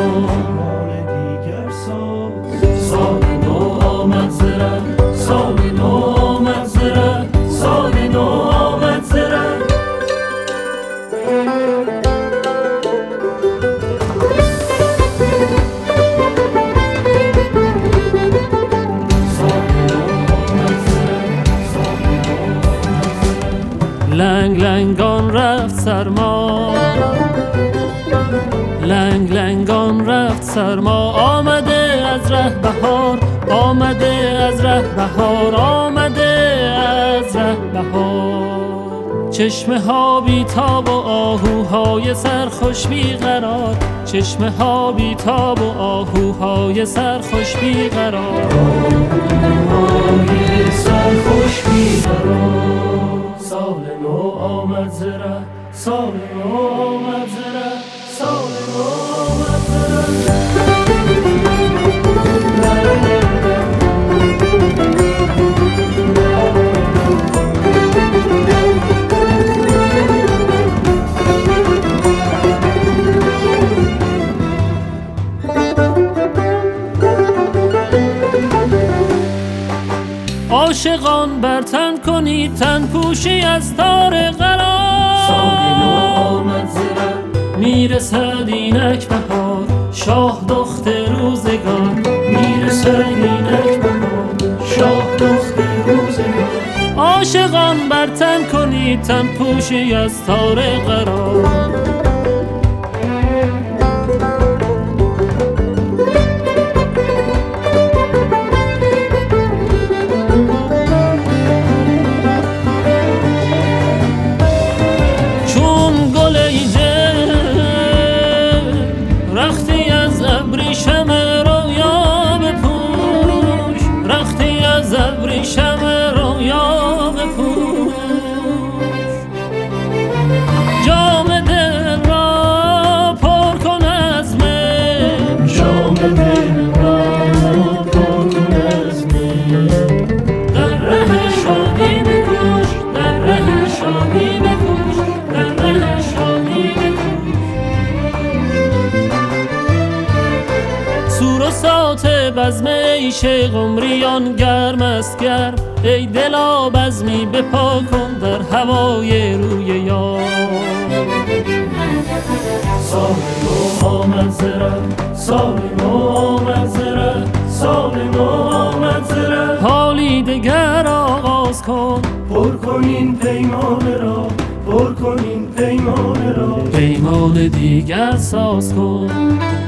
پیمان دیگر ساز. سال نو آمد ز ره، سال نو آمد ز ره، سال نو آمد ز ره. لنگ لنگان رفت سرما، لنگ لنگان رفت سرما. آمده از ره بهار، آمده از ره بهار، آمده از ره بهار. چشمه ها بی تاب و آهوهای سرخوش بی قرار، چشمه ها بی تاب و آهوهای سرخوش بی قرار، آهوهای سرخوش بی قرار. سال نو آمد ز ره، سال نو آمد ز ره، سال نو آمد ز ره. عاشقان بر تن کنید تن پوشی از تار قرار. سال نو آمد ز ره، میرسد اینک بهار، شاه دخت روزگار. میرسد اینک بهار، شاه دخت روزگار. عاشقان بر تن کنید تن پوشی از تار قرار. رختی از ابریشم رویا بپوش، رختی از ابریشم رویا بپوش. جام دل را پر کن از می، جام دل را پر کن از می. در ره شادی بکوش، در ره شادی بکوش، در ره شادی بکوش. سور و سات بزم عیش قمریان گرم است گرم. ای دلا بزمی بپا کن در هوای روی یار. سال نو آمد ز ره، سال نو آمد ز ره، سال نو آمد ز ره. حالی دگر آغاز کن، پر کن این پیمان را، پر کن این پیمان را. پیمان دیگر ساز کن.